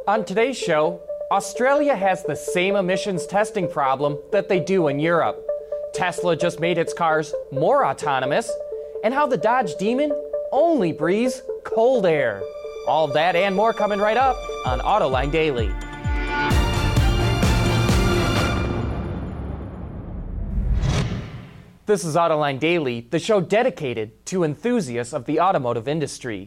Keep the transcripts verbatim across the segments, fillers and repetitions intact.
On today's show, Australia has the same emissions testing problem that they do in Europe. Tesla just made its cars more autonomous, and how the Dodge Demon only breathes cold air. All of that and more coming right up on Autoline Daily. This is Autoline Daily, the show dedicated to enthusiasts of the automotive industry.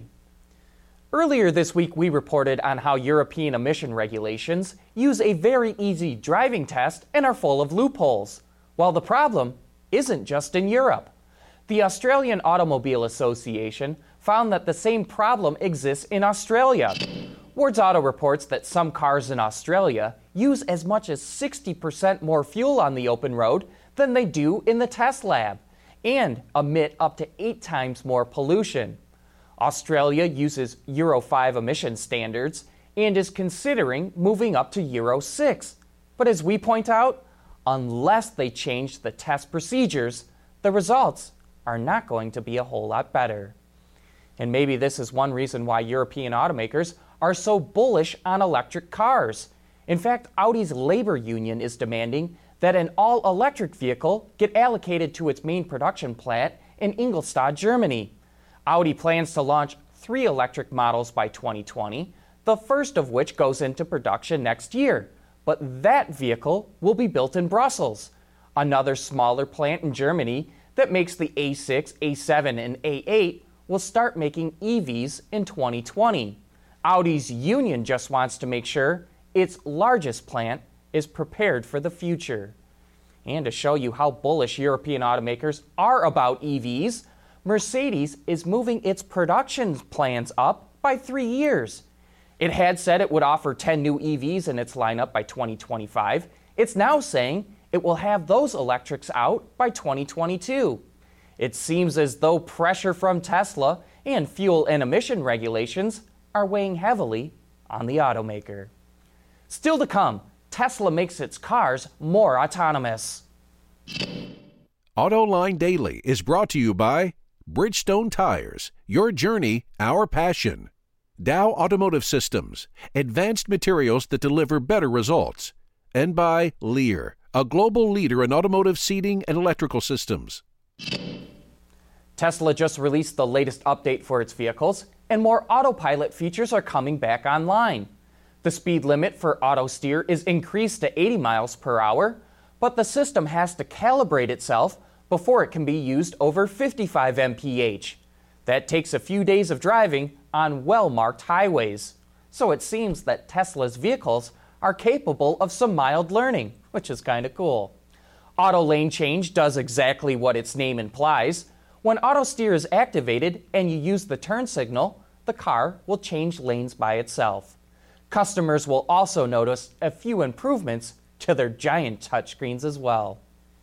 Earlier this week, we reported on how European emission regulations use a very easy driving test and are full of loopholes. While the problem isn't just in Europe. The Australian Automobile Association found that the same problem exists in Australia. Wards Auto reports that some cars in Australia use as much as sixty percent more fuel on the open road than they do in the test lab, and emit up to eight times more pollution. Australia uses Euro five emission standards and is considering moving up to Euro six. But as we point out, unless they change the test procedures, the results are not going to be a whole lot better. And maybe this is one reason why European automakers are so bullish on electric cars. In fact, Audi's labor union is demanding that an all-electric vehicle get allocated to its main production plant in Ingolstadt, Germany. Audi plans to launch three electric models by twenty twenty, the first of which goes into production next year. But that vehicle will be built in Brussels, another smaller plant in Germany that makes the A six, A seven, and A eight will start making E Vs in twenty twenty. Audi's union just wants to make sure its largest plant is prepared for the future. And to show you how bullish European automakers are about E Vs, Mercedes is moving its production plans up by three years. It had said it would offer ten new E Vs in its lineup by twenty twenty-five. It's now saying it will have those electrics out by twenty twenty-two. It seems as though pressure from Tesla and fuel and emission regulations are weighing heavily on the automaker. Still to come, Tesla makes its cars more autonomous. Autoline Daily is brought to you by Bridgestone Tires, your journey, our passion. Dow Automotive Systems, advanced materials that deliver better results. And by Lear, a global leader in automotive seating and electrical systems. Tesla just released the latest update for its vehicles, and more autopilot features are coming back online. The speed limit for auto steer is increased to eighty miles per hour, but the system has to calibrate itself before it can be used over fifty-five miles per hour. That takes a few days of driving on well-marked highways. So it seems that Tesla's vehicles are capable of some mild learning, which is kind of cool. Auto lane change does exactly what its name implies. When auto steer is activated and you use the turn signal, the car will change lanes by itself. Customers will also notice a few improvements to their giant touchscreens as well.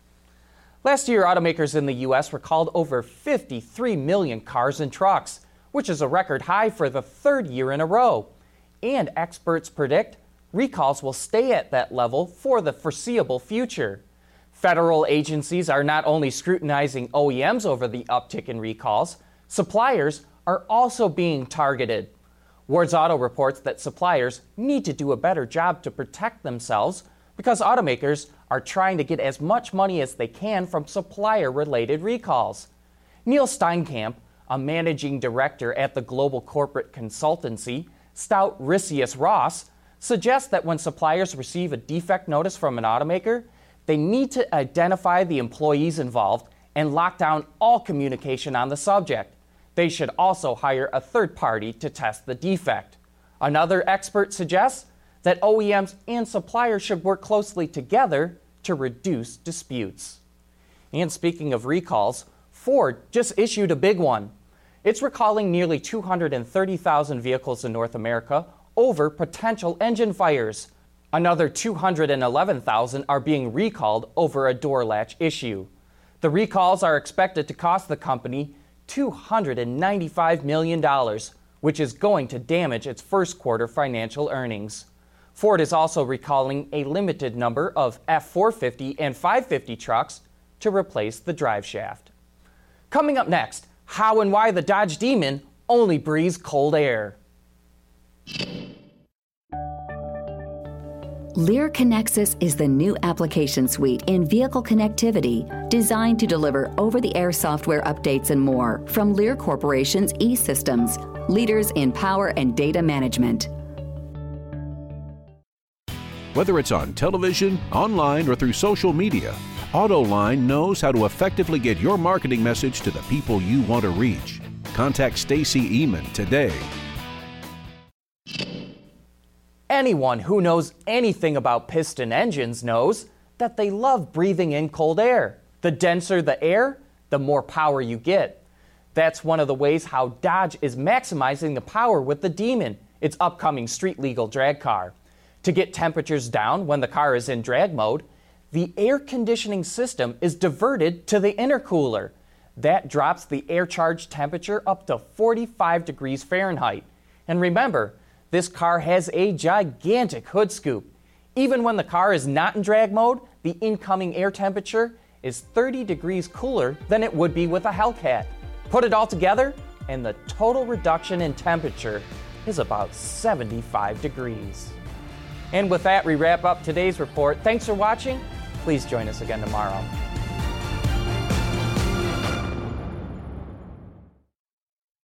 Last year, automakers in the U S recalled over fifty-three million cars and trucks, which is a record high for the third year in a row. And experts predict recalls will stay at that level for the foreseeable future. Federal agencies are not only scrutinizing O E Ms over the uptick in recalls, suppliers are also being targeted. Wards Auto reports that suppliers need to do a better job to protect themselves because automakers are trying to get as much money as they can from supplier-related recalls. Neil Steinkamp, a managing director at the global corporate consultancy Stout Risius Ross, suggests that when suppliers receive a defect notice from an automaker, they need to identify the employees involved and lock down all communication on the subject. They should also hire a third party to test the defect. Another expert suggests that O E Ms and suppliers should work closely together to reduce disputes. And speaking of recalls, Ford just issued a big one. It's recalling nearly two hundred thirty thousand vehicles in North America over potential engine fires. Another two hundred eleven thousand are being recalled over a door latch issue. The recalls are expected to cost the company two hundred ninety-five million dollars, which is going to damage its first quarter financial earnings. Ford is also recalling a limited number of F four fifty and five fifty trucks to replace the drive shaft. Coming up next, how and why the Dodge Demon only breathes cold air. Lear Connexus is the new application suite in vehicle connectivity designed to deliver over-the-air software updates and more from Lear Corporation's E-Systems, leaders in power and data management. Whether it's on television, online, or through social media, AutoLine knows how to effectively get your marketing message to the people you want to reach. Contact Stacy Eman today. Anyone who knows anything about piston engines knows that they love breathing in cold air. The denser the air, the more power you get. That's one of the ways how Dodge is maximizing the power with the Demon, its upcoming street-legal drag car. To get temperatures down when the car is in drag mode, the air conditioning system is diverted to the intercooler. That drops the air charge temperature up to forty-five degrees Fahrenheit. And remember, this car has a gigantic hood scoop. Even when the car is not in drag mode, the incoming air temperature is thirty degrees cooler than it would be with a Hellcat. Put it all together, and the total reduction in temperature is about seventy-five degrees. And with that, we wrap up today's report. Thanks for watching. Please join us again tomorrow.